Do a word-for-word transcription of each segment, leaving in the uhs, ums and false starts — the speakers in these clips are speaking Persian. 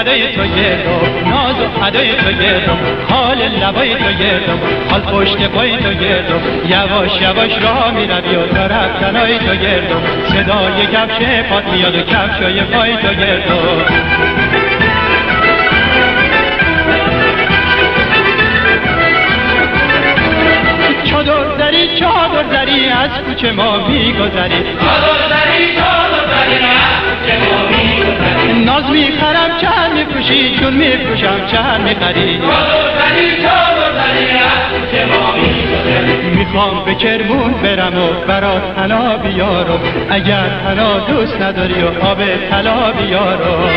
ادای تو گردم، ناز و ادای تو گردم، حال لبای تو گردم، حال پشت پای تو گردم، یواش یواش راه میروی و تا رفتنای تو گردم، صدای کفش پات میاد و کفشای پای تو گردم. چادر دری چادر دری از کوچه ما میگذری، چادر دری چادر دری از کوچه ما میگذری، ناز میخرم چند میفروشی جون میفروشم چند میخری، چادر دری چادر دری از کوچه ما میگذری. میخوام به کرمون برم و برات حنا بیارم، اگر حنا دوست نداری و آب طلا بیارم.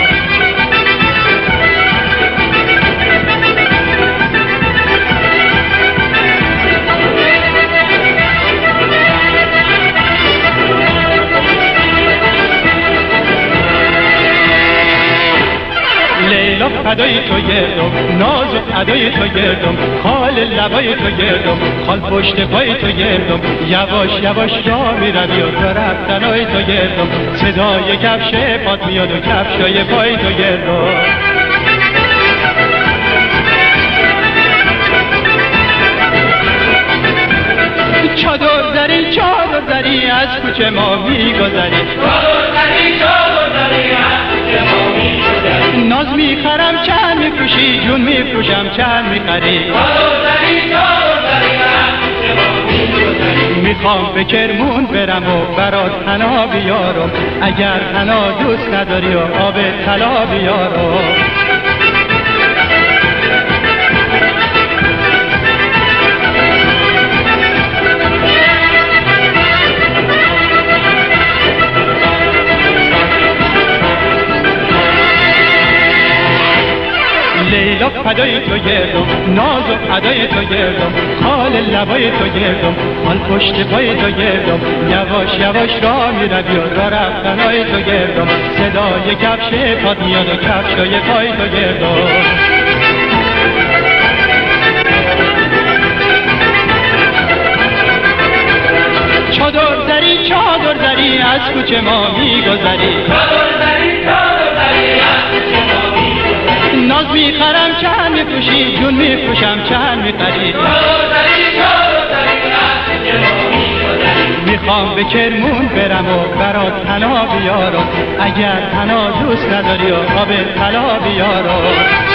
لیلا فدای تو گردم، ناز و ادای تو گردم، حال لبای تو گردم، حال پشت پای تو گردم، یواش یواش راه میروی و تا رفتنای تو گردم، صدای کفش پات میاد و کفشای پای تو گردم. چادر دری چادر دری از کوچه ما میگذری، چادر دری چادر دری از کوچه ما میگذری، ناز میخرم چند میفروشی جون میفروشم چند میخری، چادر دری چادر دری از کوچه ما میگذری. میخوام به کرمون برم و برات حنا بیارم، اگر حنا دوست نداری و آب طلا بیارم. لیلا فدای تو گردم، ناز و ادای تو گردم، حال لبای تو گردم، حال پشت پای تو گردم، یواش یواش راه میروی و تا رفتنای تو گردم، صدای کفش پات میاد و کفشای پای تو گردم. چادر دری چادر دری از کوچه ما میگذری، چادر دری چادر دری از کوچه ما میگذری، ناز میخرم چند میفروشی جون میفروشم چند میخری، چادر دری چادر دری از کوچه ما میگذری. میخوام به کرمون برم و برات حنا بیارم، اگر حنا دوست نداری و آب طلا بیارم.